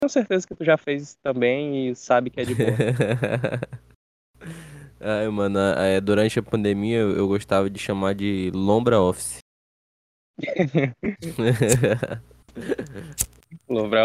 tenho certeza que tu já fez isso também e sabe que é de boa. Ai, mano, durante a pandemia eu gostava de chamar de lombra office. Louvre.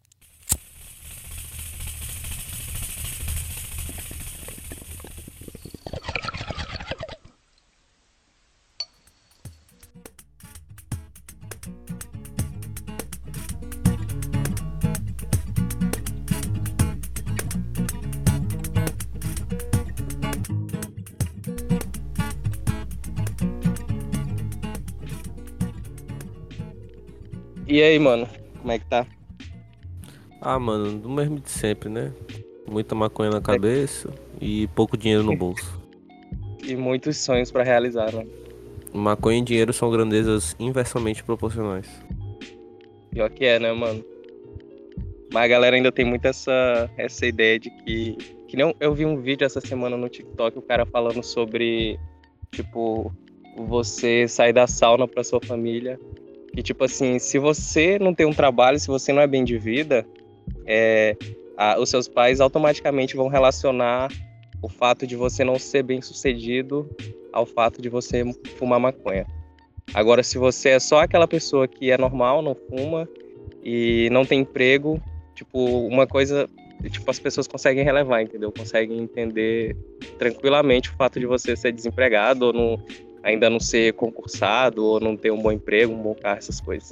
E aí, mano, como é que tá? Ah, mano, do mesmo de sempre, né? Muita maconha na cabeça e pouco dinheiro no bolso. E muitos sonhos pra realizar, né? Maconha e dinheiro são grandezas inversamente proporcionais. Pior que é, né, mano? Mas a galera ainda tem muito essa ideia de que. Que nem eu vi um vídeo essa semana no TikTok, o cara falando sobre, tipo, você sair da sauna pra sua família. E, tipo assim, se você não tem um trabalho, se você não é bem de vida, os seus pais automaticamente vão relacionar o fato de você não ser bem sucedido ao fato de você fumar maconha. Agora, se você é só aquela pessoa que é normal, não fuma e não tem emprego, tipo, uma coisa, tipo, as pessoas conseguem relevar, entendeu? Conseguem entender tranquilamente o fato de você ser desempregado ou não, ainda não ser concursado ou não ter um bom emprego, um bom carro, essas coisas.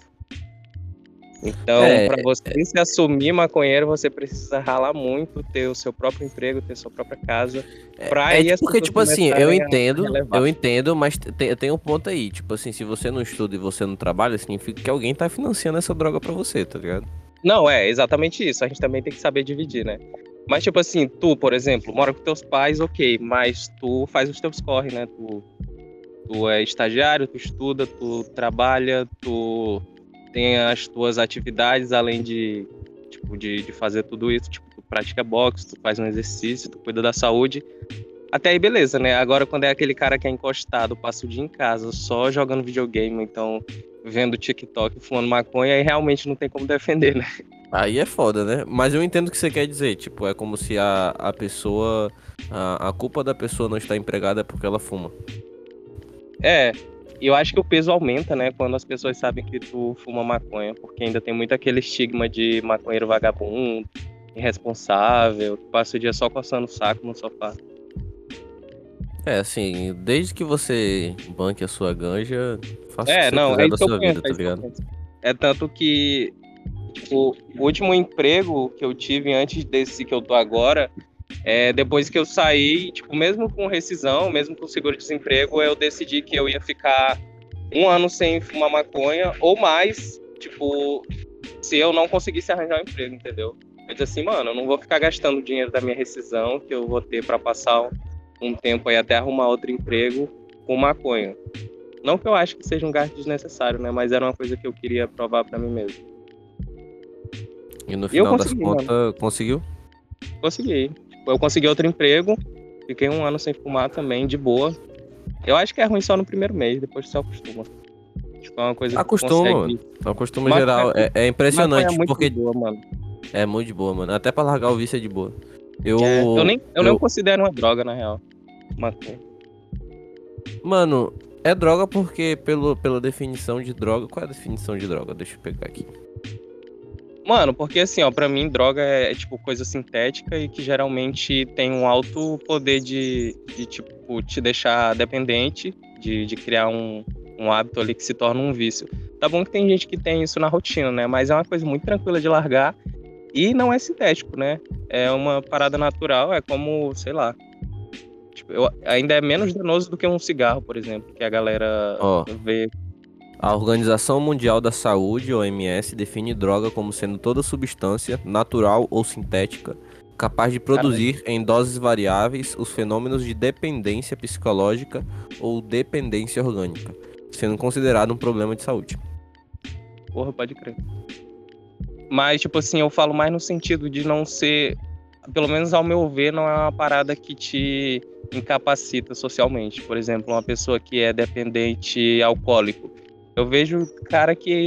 Então, É, para você se assumir maconheiro, você precisa ralar muito, ter o seu próprio emprego, ter sua própria casa, para aí as porque, pessoas tipo assim, eu começarem a entendo, relevar. eu entendo, mas tem um ponto aí. Tipo assim, se você não estuda e você não trabalha, significa que alguém tá financiando essa droga pra você, tá ligado? Não, é exatamente isso. A gente também tem que saber dividir, né? Mas, tipo assim, tu, por exemplo, mora com teus pais, ok, mas tu faz os teus corre, né? Tu é estagiário, tu estuda, tu trabalha, tu tem as tuas atividades, além de, tipo, de fazer tudo isso. Tipo, tu pratica boxe, tu faz um exercício, tu cuida da saúde. Até aí, beleza, né? Agora, quando é aquele cara que é encostado, passa o dia em casa só jogando videogame, então vendo TikTok, fumando maconha, aí realmente não tem como defender, né? Aí é foda, né? Mas eu entendo o que você quer dizer. Tipo, é como se a pessoa. A culpa da pessoa não estar empregada é porque ela fuma. É, e eu acho que o peso aumenta, né, quando as pessoas sabem que tu fuma maconha, porque ainda tem muito aquele estigma de maconheiro vagabundo, irresponsável, que passa o dia só coçando o saco no sofá. É, assim, desde que você banque a sua ganja, faça o que É, você não, é quiser isso da que eu sua penso, vida, é tá isso que eu ligado? penso. É tanto que, tipo, o último emprego que eu tive antes desse que eu tô agora, depois que eu saí, tipo, mesmo com rescisão, mesmo com seguro-desemprego, eu decidi que eu ia ficar um ano sem fumar maconha ou mais, tipo, se eu não conseguisse arranjar um emprego, entendeu? Eu disse assim, mano, eu não vou ficar gastando o dinheiro da minha rescisão que eu vou ter para passar um tempo aí até arrumar outro emprego com maconha. Não que eu acho que seja um gasto desnecessário, né? Mas era uma coisa que eu queria provar para mim mesmo. E no E eu final das consegui, mano. contas, conseguiu? Consegui. Tipo, eu consegui outro emprego, fiquei um ano sem fumar também, de boa. Eu acho que é ruim só no primeiro mês, depois você acostuma. Tipo, é uma coisa que tu Acostuma, mano. consegue. Acostuma Maconha, geral. É maconha é impressionante, muito de porque boa, mano. é muito de boa, mano. Até pra largar o vício é de boa. Eu Eu, nem, eu nem eu, considero uma droga, na real. Maconha. Mano, é droga porque, pela definição de droga. Qual é a definição de droga? Deixa eu pegar aqui. Mano, porque assim, ó, pra mim droga tipo coisa sintética e que geralmente tem um alto poder de tipo, te deixar dependente, de criar um hábito ali que se torna um vício. Tá bom que tem gente que tem isso na rotina, né? Mas é uma coisa muito tranquila de largar e não é sintético, né? É uma parada natural, é como, sei lá, tipo, ainda é menos danoso do que um cigarro, por exemplo, que a galera Ó, vê. a Organização Mundial da Saúde, OMS, define droga como sendo toda substância, natural ou sintética, capaz de Caramba, produzir em doses variáveis os fenômenos de dependência psicológica ou dependência orgânica, sendo considerado um problema de saúde. porra, pode crer. Mas, tipo assim, eu falo mais no sentido de não ser, pelo menos ao meu ver, não é uma parada que te incapacita socialmente. Por exemplo, uma pessoa que é dependente alcoólico. Eu vejo cara que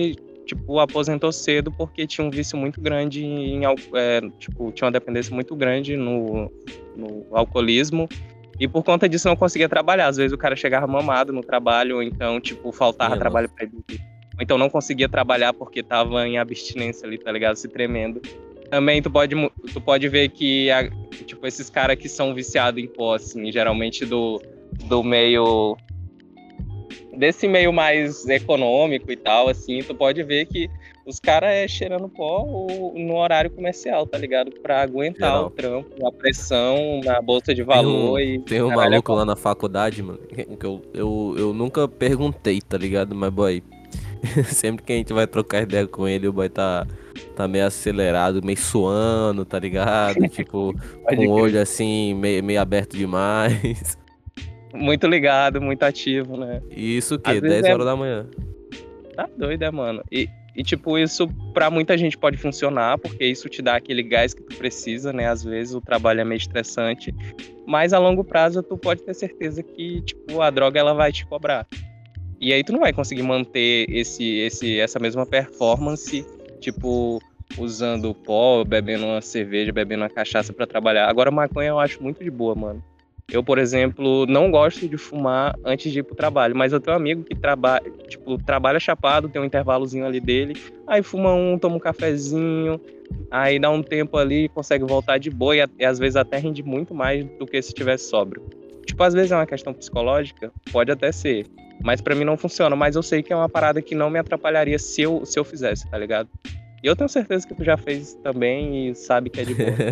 tipo, aposentou cedo porque tinha um vício muito grande tipo, tinha uma dependência muito grande no alcoolismo. E por conta disso não conseguia trabalhar. Às vezes o cara chegava mamado no trabalho, ou então, tipo, faltava Minha trabalho nossa. pra ele. Ou então não conseguia trabalhar porque tava em abstinência ali, tá ligado? Se tremendo. Também tu pode ver que, tipo, esses caras que são viciados em pó, assim, geralmente do meio... Desse meio mais econômico e tal, assim, tu pode ver que os caras cheirando pó no horário comercial, tá ligado? Pra aguentar o Geral. trampo, a pressão na bolsa de Tem valor um, e tem um caralho, maluco lá na faculdade, mano, que eu nunca perguntei, tá ligado? Mas, boy, sempre que a gente vai trocar ideia com ele, o boy tá meio acelerado, meio suando, tá ligado? Tipo, com pode o crer. olho assim, meio aberto demais. Muito ligado, muito ativo, né? E isso o Às quê? vezes 10 horas da manhã. tá doido, né, mano? Tipo, isso pra muita gente pode funcionar, porque isso te dá aquele gás que tu precisa, né? Às vezes o trabalho é meio estressante, mas a longo prazo tu pode ter certeza que, tipo, a droga ela vai te cobrar. E aí tu não vai conseguir manter essa mesma performance, tipo, usando pó, bebendo uma cerveja, bebendo uma cachaça pra trabalhar. Agora, maconha eu acho muito de boa, mano. Eu, por exemplo, não gosto de fumar antes de ir pro trabalho, mas eu tenho um amigo que trabalha chapado, tem um intervalozinho ali dele, aí fuma toma um cafezinho, aí dá um tempo ali, consegue voltar de boa e às vezes até rende muito mais do que se estivesse sóbrio. Tipo, às vezes é uma questão psicológica, pode até ser, mas pra mim não funciona, mas eu sei que é uma parada que não me atrapalharia se eu fizesse, tá ligado? E eu tenho certeza que tu já fez também e sabe que é de boa.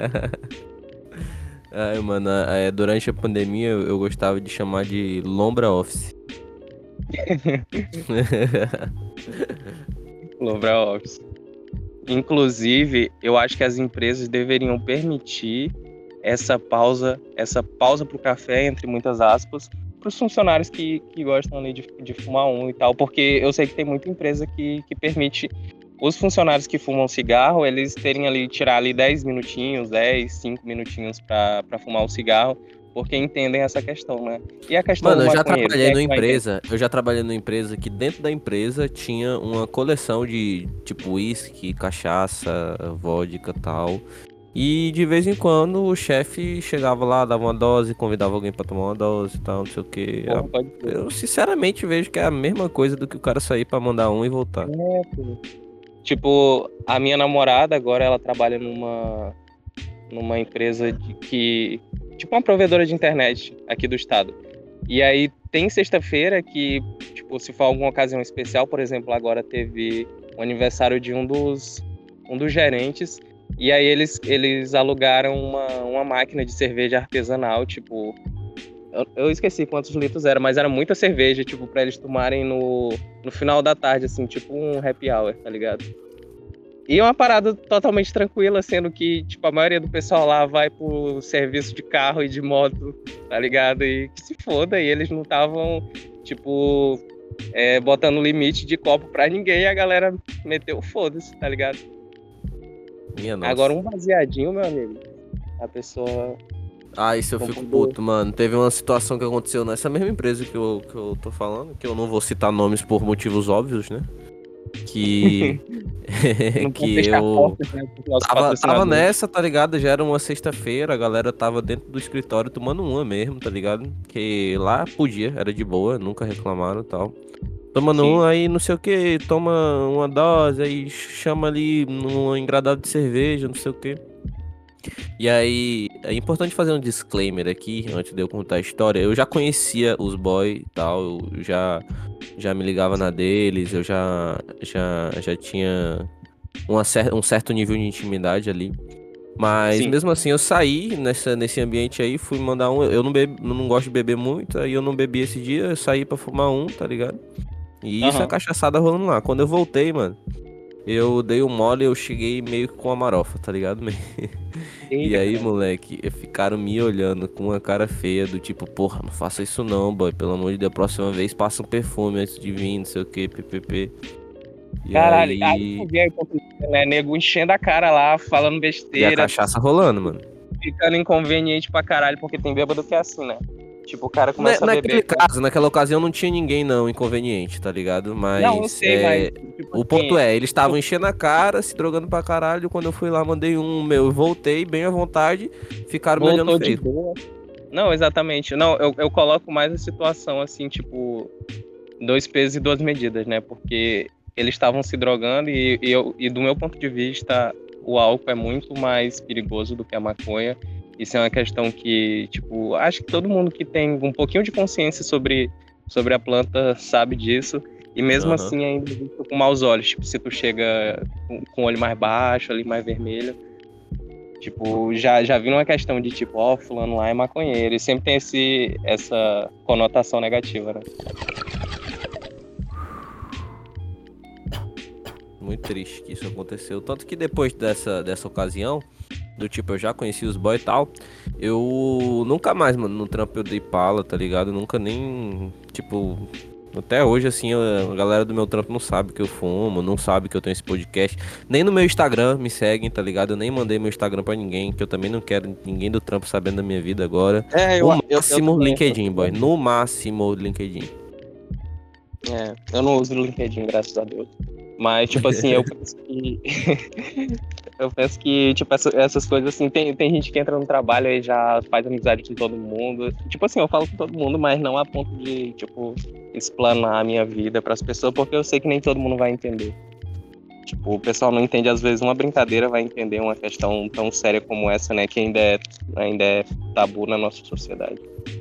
Ai, mano, durante a pandemia eu gostava de chamar de lombra office. Lombra Office. Inclusive, eu acho que as empresas deveriam permitir essa pausa pro café, entre muitas aspas, para os funcionários que gostam ali de fumar e tal, porque eu sei que tem muita empresa que permite os funcionários que fumam cigarro, eles terem ali, tirar ali 10 minutinhos, 10, 5 minutinhos para fumar o cigarro, porque entendem essa questão, né? E a questão Mano, do maconheiro, quem é que vai entender? eu já trabalhei numa empresa que dentro da empresa tinha uma coleção de tipo uísque, cachaça, vodka e tal. E de vez em quando o chefe chegava lá, dava uma dose, convidava alguém pra tomar uma dose e tal, não sei o que. Porra, pode ser. Eu sinceramente vejo que é a mesma coisa do que o cara sair pra mandar um e voltar. Tipo, a minha namorada agora ela trabalha numa empresa tipo uma provedora de internet aqui do estado. E aí tem sexta-feira que, tipo, se for alguma ocasião especial, por exemplo, agora teve o aniversário de um dos gerentes, e aí eles alugaram uma máquina de cerveja artesanal, tipo, eu esqueci quantos litros era, mas era muita cerveja, tipo, pra eles tomarem no final da tarde, assim, tipo um happy hour, tá ligado? E é uma parada totalmente tranquila, sendo que, tipo, a maioria do pessoal lá vai pro serviço de carro e de moto, tá ligado? E que se foda, e eles não estavam, tipo, botando limite de copo pra ninguém, e a galera meteu foda-se, tá ligado? Minha Agora nossa. um baseadinho, meu amigo, a pessoa Ah, isso eu não fico poder... puto, mano. Teve uma situação que aconteceu nessa mesma empresa que eu tô falando, que eu não vou citar nomes por motivos óbvios, né? Que. Não pode que fechar eu portas, né, pros nossos tava patrocinadores. nessa, tá ligado? Já era uma sexta-feira, a galera tava dentro do escritório tomando uma mesmo, tá ligado? Que lá podia, era de boa, nunca reclamaram e tal. Tomando Sim, uma, aí não sei o que, toma uma dose, aí chama ali um engradado de cerveja, não sei o que. E aí, é importante fazer um disclaimer aqui, antes de eu contar a história. Eu já conhecia os boys e tal, eu já me ligava na deles, eu já tinha um certo nível de intimidade ali. Mas sim. mesmo assim, eu saí nesse ambiente aí, fui mandar um. Eu não bebo, não gosto de beber muito, aí eu não bebi esse dia, eu saí pra fumar um, tá ligado? E isso é Aham. cachaçada rolando lá. Quando eu voltei, mano, eu dei um mole, eu cheguei meio que com a marofa, tá ligado? E Eita, aí, caralho. moleque, ficaram me olhando com uma cara feia do tipo, porra, não faça isso não, boy. Pelo amor de Deus, próxima vez passa um perfume antes de vir, não sei o que, ppp. E Caralho, aí tu aí. vê a hipocrisia, né? Nego enchendo a cara lá, falando E a besteira, cachaça rolando, mano. ficando inconveniente pra caralho, porque tem bêbado que é assim, né? Tipo, o cara começa a Naquele beber. caso, naquela ocasião não tinha ninguém não inconveniente, tá ligado? Não, eu Mas sei, mas, tipo o ponto assim, eles estavam enchendo a cara, se drogando pra caralho. Quando eu fui lá, mandei um meu, voltei bem à vontade, ficaram me olhando voltou de feio. boa. Não, exatamente. Não, eu coloco mais a situação assim, tipo, dois pesos e duas medidas, né? Porque eles estavam se drogando e do meu ponto de vista, o álcool é muito mais perigoso do que a maconha. Isso é uma questão que, tipo, acho que todo mundo que tem um pouquinho de consciência sobre a planta sabe disso. E mesmo Aham. assim ainda é visto com maus olhos. Tipo, se tu chega com o olho mais baixo, ali mais vermelho. Tipo, já vi uma questão de tipo, ó, fulano lá é maconheiro. E sempre tem essa conotação negativa, né? Muito triste que isso aconteceu. Tanto que depois dessa ocasião, do tipo, eu já conheci os boys e tal, eu nunca mais, mano, no trampo eu dei pala, tá ligado? Nunca nem, tipo, até hoje, assim, a galera do meu trampo não sabe que eu fumo, não sabe que eu tenho esse podcast. Nem no meu Instagram me seguem, tá ligado? Eu nem mandei meu Instagram pra ninguém, que eu também não quero ninguém do trampo sabendo da minha vida agora. É, O eu máximo também. LinkedIn, boy. No máximo LinkedIn. Eu não uso o LinkedIn, graças a Deus. Mas, tipo assim, eu penso que. Eu penso que, tipo, essas coisas assim, tem gente que entra no trabalho e já faz amizade com todo mundo. Tipo assim, eu falo com todo mundo, mas não a ponto de, tipo, explanar a minha vida pras pessoas, porque eu sei que nem todo mundo vai entender. Tipo, o pessoal não entende, às vezes, uma brincadeira vai entender uma questão tão séria como essa, né? Que ainda é tabu na nossa sociedade.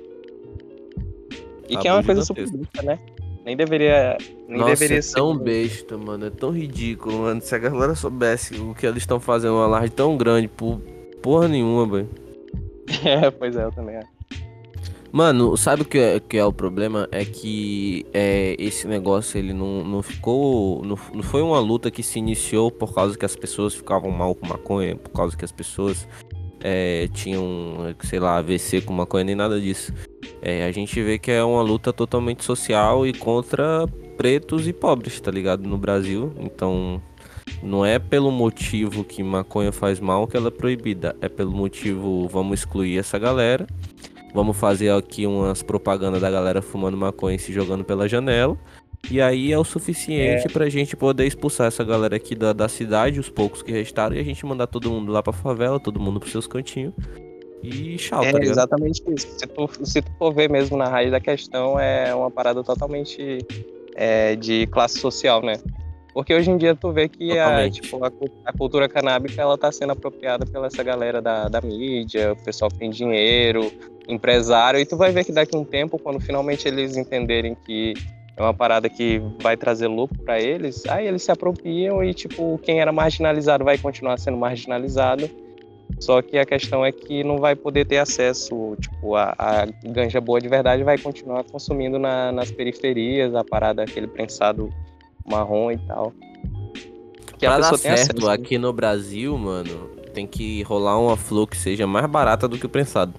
E que é Tabu uma coisa super gigantesco. besta, né? Nem deveria, nem Nossa, é deveria ser. tão besta, mano. É tão ridículo, mano. Se a galera soubesse o que eles estão fazendo, uma laje tão grande por porra nenhuma, velho. É, pois é, eu também acho. Mano, sabe o que é o problema? É que esse negócio ele não ficou. Não foi uma luta que se iniciou por causa que as pessoas ficavam mal com maconha, por causa que as pessoas tinham, sei lá, AVC com maconha, nem nada disso. A gente vê que é uma luta totalmente social e contra pretos e pobres, tá ligado? No Brasil. Então, não é pelo motivo que maconha faz mal que ela é proibida. É pelo motivo, vamos excluir essa galera. Vamos fazer aqui umas propagandas da galera fumando maconha e se jogando pela janela. E aí é o É, suficiente pra gente poder expulsar essa galera aqui da cidade, os poucos que restaram, e a gente mandar todo mundo lá pra favela, todo mundo pros seus cantinhos. E tchau, tá é ligado? exatamente isso. Se tu for ver mesmo na raiz da questão, é uma parada totalmente de classe social, né? Porque hoje em dia tu vê que Totalmente. tipo, a cultura canábica ela tá sendo apropriada pela essa galera da mídia, o pessoal que tem dinheiro, empresário, e tu vai ver que daqui a um tempo, quando finalmente eles entenderem que é uma parada que vai trazer lucro para eles, aí eles se apropriam e, tipo, quem era marginalizado vai continuar sendo marginalizado. Só que a questão é que não vai poder ter acesso, tipo, a ganja boa de verdade vai continuar consumindo nas periferias, a parada, aquele prensado marrom e tal. Que a Pra dar pessoa tem certo acesso. aqui no Brasil, mano, tem que rolar uma flor que seja mais barata do que o prensado.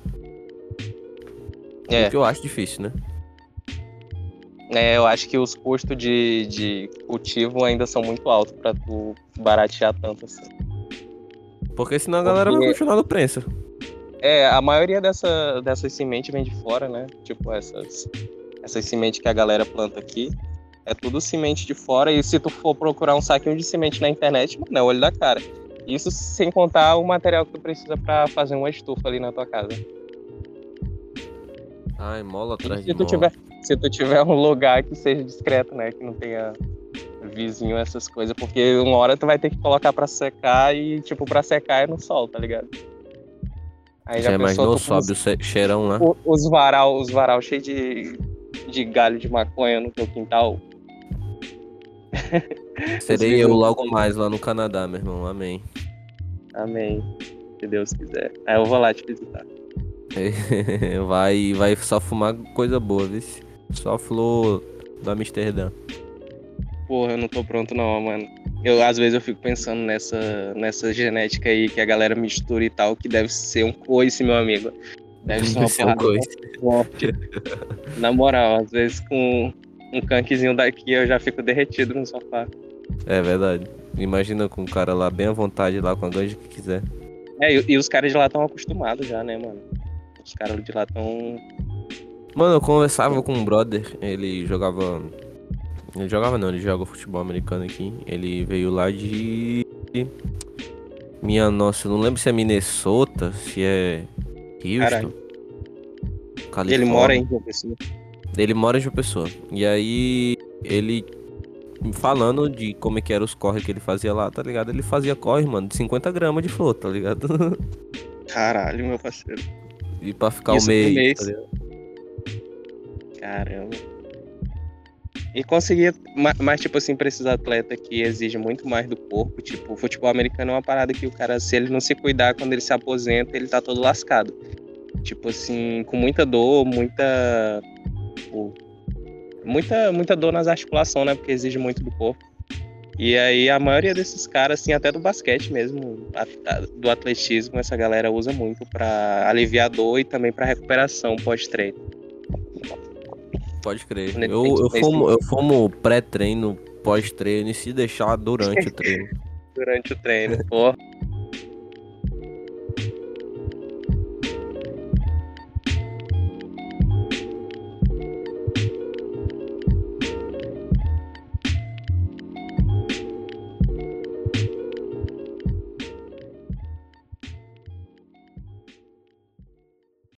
O É, que eu acho difícil, né? eu acho que os custos de cultivo ainda são muito altos para tu baratear tanto assim. Porque senão a galera vai Porque continuar no prensa. a maioria dessas sementes vem de fora, né? Tipo, essas sementes que a galera planta aqui, é tudo semente de fora. E se tu for procurar um saquinho de semente na internet, mano, é o olho da cara. Isso sem contar o material que tu precisa para fazer uma estufa ali na tua casa. Ai, mola E atrás de mola. se tu tiver um lugar que seja discreto, né? Que não tenha vizinho, essas coisas, porque uma hora tu vai ter que colocar pra secar e, tipo, pra secar é no sol, tá ligado? Aí já Já pensou imaginou? tu com Sobe o cheirão lá. os varal cheios de galho de maconha no teu quintal, os Serei eu vizinhos logo tudo. mais lá no Canadá, meu irmão. Amém. Amém, se Deus quiser. Aí eu vou lá te visitar. Vai só fumar coisa boa, viu? Só flor do Amsterdã. Porra, eu não tô pronto não, mano. Às vezes eu fico pensando nessa genética aí que a galera mistura e tal, que deve ser um coice, meu amigo. Deve ser uma Esse é um porrada coisa. forte. Na moral, às vezes com um canquezinho daqui eu já fico derretido no sofá. É verdade. Imagina com o cara lá bem à vontade, lá com a ganja que quiser. E os caras de lá estão acostumados já, né, mano? Os caras de lá estão Mano, eu conversava com um brother, ele jogava. Ele jogava não, ele joga futebol americano aqui. Ele veio lá de. Minha nossa, eu não lembro se é Minnesota, se é Houston, Caralho. E ele mora Califórnia. em João Pessoa. Ele mora em João Pessoa. E aí, ele falando de como é que era os corre que ele fazia lá, tá ligado? Ele fazia corre, mano, de 50 gramas de flor, tá ligado? Caralho, meu parceiro. E pra ficar o Isso por mês, tá mês. ligado? Caramba. E conseguia, mas tipo assim, pra esses atletas que exigem muito mais do corpo, tipo, o futebol americano é uma parada que o cara, se ele não se cuidar quando ele se aposenta, ele tá todo lascado. Tipo assim, com muita dor, tipo, muita dor nas articulações, né? Porque exige muito do corpo. E aí a maioria desses caras, assim, até do basquete mesmo, do atletismo, essa galera usa muito pra aliviar a dor e também pra recuperação pós-treino. Pode crer. Quando ele tem Eu, que eu ter esse fumo, eu fumo pré-treino, pós-treino e se deixar durante o treino. durante o treino. Pô,